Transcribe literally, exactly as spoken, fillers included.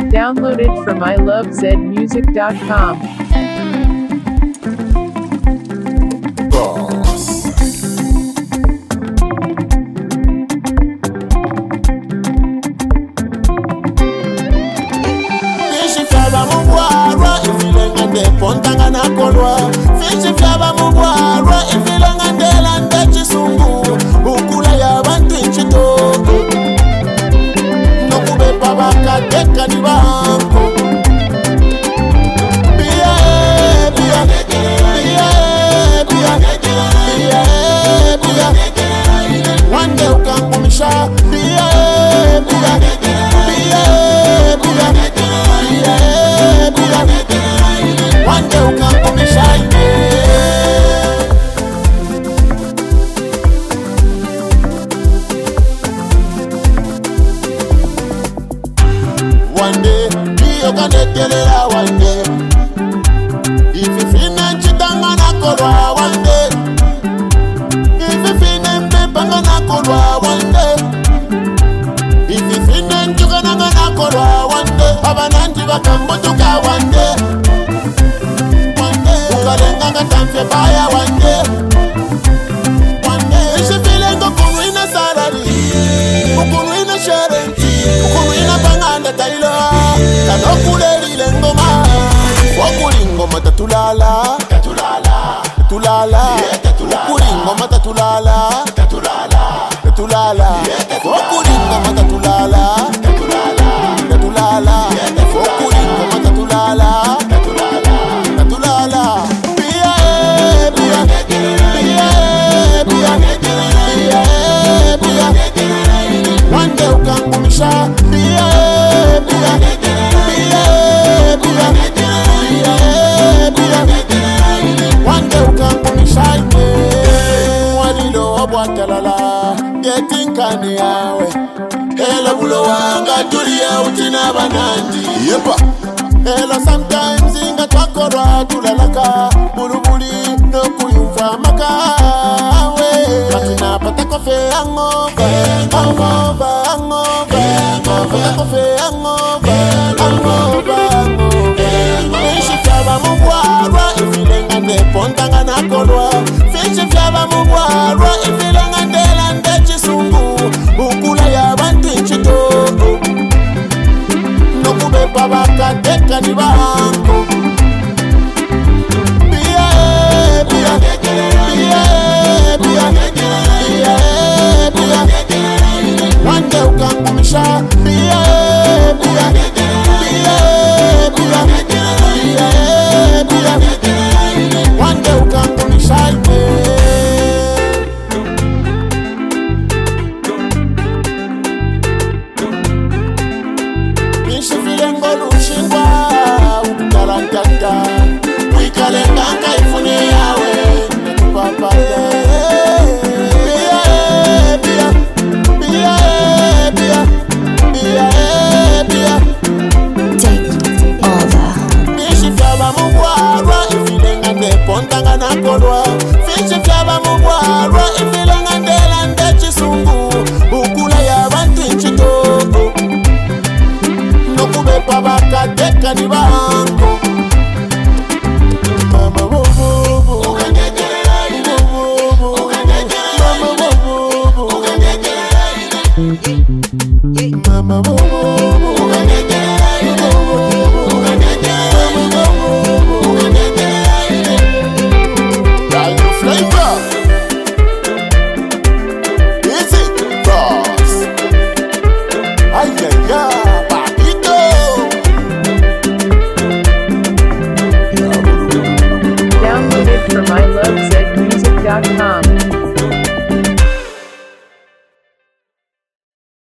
Downloaded from I love zed music dot com. Pontanga na kolwa fichi fyaba mugwarwa ifilanga ndela ndachisungu ukula ya bantu inchitoko nokubepa bakateka ni banko biya biya biya biya biya biya wande ukangumisha biya biya biya biya biya biya one day you come for me shine. One day, you can tell it one day. If you feel that you don't wanna go one day. If you feel that you don't wanna go one day. If you feel that you don't wanna go one day. Abananti bakambutuka one day. Ukalenga tamfe baya one day. One day Ishi feeling ukuruina salary ukuruina sharing ukuruina banganda tailo kanokule lile ngoma wakuli ngoma tatulala tatulala tatulala ukuli ngoma tatulala tatulala tatulala wakuli ngoma tatulala tatulala tatulala ukuli ngoma tatulala tatulala one day you can come shine. Biya biya biya biya biya. One day you can come shine. Walilo obwatalala getting kani yawe. Ela bulo wanga tulia utina banandi. Yepa. Ela sometimes inga twakora tulalaka bulubuli no kuyumva makawe. Matina patako fe angova angova angova patako fe angova angova angova. Fishi fyaba mugwarwa ifilenga ne pontanga na kolwa. Fishi fyaba mugwarwa ifilenga ndela ndachisungu ukula ya bantu inchitoko nokubepa bakateka ni banko. Biya biya biya biya biya biya. One day ukangumisha biya biya biya biya biya biya. One day ukangumisha Uikalenga ifune yawe Papa Biya biya biya biya biya biya. Take over. Fishi fyaba mugwarwa ifilenga ne pontanga na kolwa. Fishi fyaba mugwarwa ifilenga ndela ndachisungu ukula ya bantu inchitoko nokubepa bakateka ni banko. Mama,